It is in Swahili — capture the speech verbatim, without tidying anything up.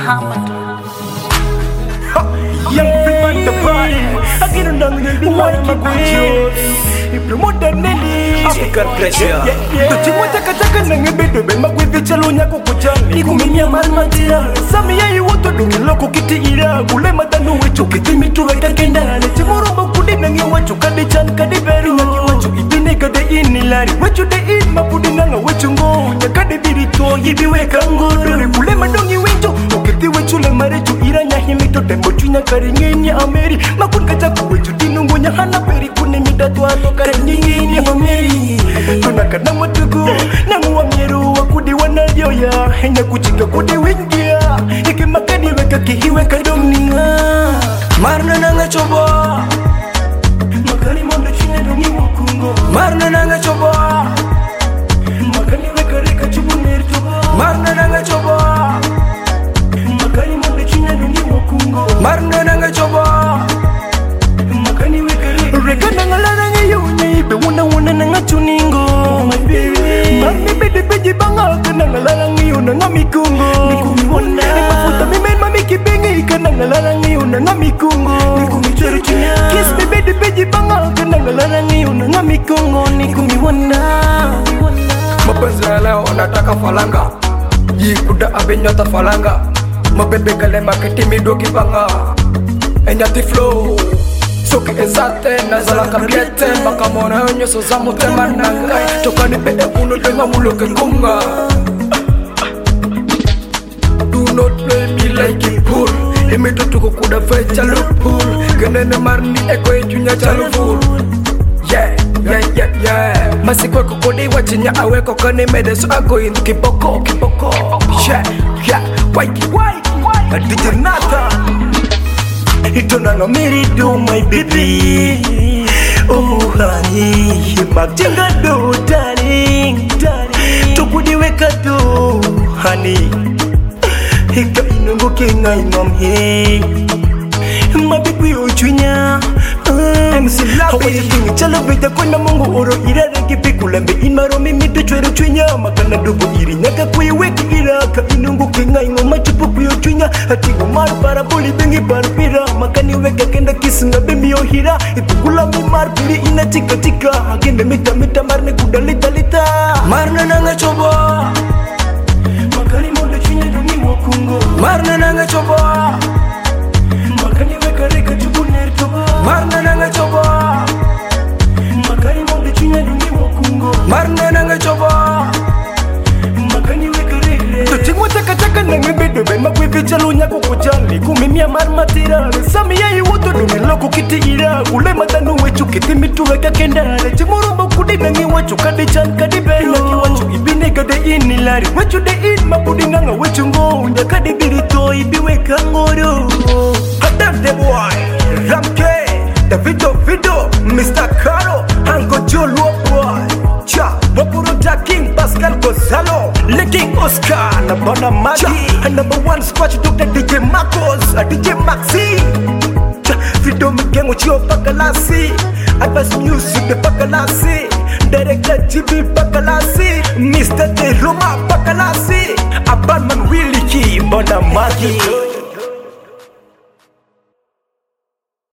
Muhammad. Young Freeman the party. I get a young baby one of my good. You promote the Nelly. African pressure. Tuchimwa taka taka na ngebedo be magwivi chalo nyako kujali. Ikuminya malmatira. Sami ya iwoto dungi loko kiti ira. Kule matanu wecho kiti mitu weka kendale. Timurumba kudi nangi wacho kade chan kade beru. Nangi wacho ibine kade ini lari. Wecho de in mapudi nanga wecho ngo. Nyakade birito yibi weka ngoro. Kule madongi wecho. Okiti wecho le marecho ira nyahimito tembo chunya karingenya ameri. Makun kacha kuwecho dinungo nyahana peri kune midatu ano karingenya ameri. Tunakana matugu nangu wa mieru wakudi wanalioya. Henya kuchika kudi wingia. Iki makani weka kihiwe kadomninga. Marna nanga chobo. Makani mondo chine dungi wakungo. Marna nanga chobo. Makani weka reka chubu nirtobo. Marna nanga chobo. Makani mondo chine dungi wakungo. Marna nanga chobo. Makani weka reka reka nanga laranga yunye ibe wuna wuna nanga chuningo. My baby mami bede beji banga kananga laranga yuna ngamikungo. Nikumiwona mafuta mimen mami kibengi kananga laranga yuna ngamikungo. Nikumichoro chunya kiss me bede beji banga kananga laranga yuna ngamikungo. Nikumiwona Mapenzi ya leo nataka falanga. Yikuda abenyota falanga. Mabebe kale maketi midogi banga. Enyati flow Soki ezate nazala kabiete. Baka mona honyo soza motema nangai. Toka ni pede uno denga muloke kunga. Do not play me like a fool. Imito tuko kuda fe chalo pool. Genene marni eko ejunya chalo fool. Yeah, yeah, yeah, yeah. Masikwe kukodi wachinya awe kokone mede. So I go in kiboko, kiboko. Yeah, yeah, waiki, waiki, waiki. D J Nathan Itona no merido my baby. Oh honey, magjenga do darling, darling. Tukudi weka do honey. Hika inungu kenga imam he. Mabibi uchunya. M C Labi chala beta kuna mungu oro irara kipikulembe inmaro mimi tuchwero chunya. Makana dubu iri nyaka kuyi weki iraka inungu kenga ingo machupu kuyo chunya. Hatigo mar para boli bengi parpira. Makani weka kenda kisunga bimbi ohira. Itugula mi mar piri ina chika chika. Hagende mita mita marne kudalita lita. Marna nanga chobo. Makani mondo chunya dungi wakungo. Marna nanga chobo. Makani weka reka chubu nertobo. Marna nanga chobo. Makani mondo chunya dungi wakungo. Marna nanga chobo. Makani weka reka tuchimwa taka taka na ngebedo be magwivi chalo nyako kujali. Kumimia marmatira sami ya iwoto dungi loko kiti ira. Kule matanu wechu kiti mitu weka kendale. Chimurumba kudi nangi wachu kade chan kade bero. Naki wachu ibine kade ini lari. Wechu de in mapudi nanga wechu ngo. Unda kade birito ibi weka ngoro. Hadam the boy Ramke Davido Vido Mister Caro Hango Jolo boy Cha Wapuro Jacking Pascal Gonzalo Licking Oscar Nabana Maggie and number one scratch Doctor D J Marcos a D J Maxi Cha Vido Mgengo Chio Pakalasi Advice Music the Pakalasi Director G B Pakalasi Mister De Roma Pakalasi Abanman Willie Key Bona Maggie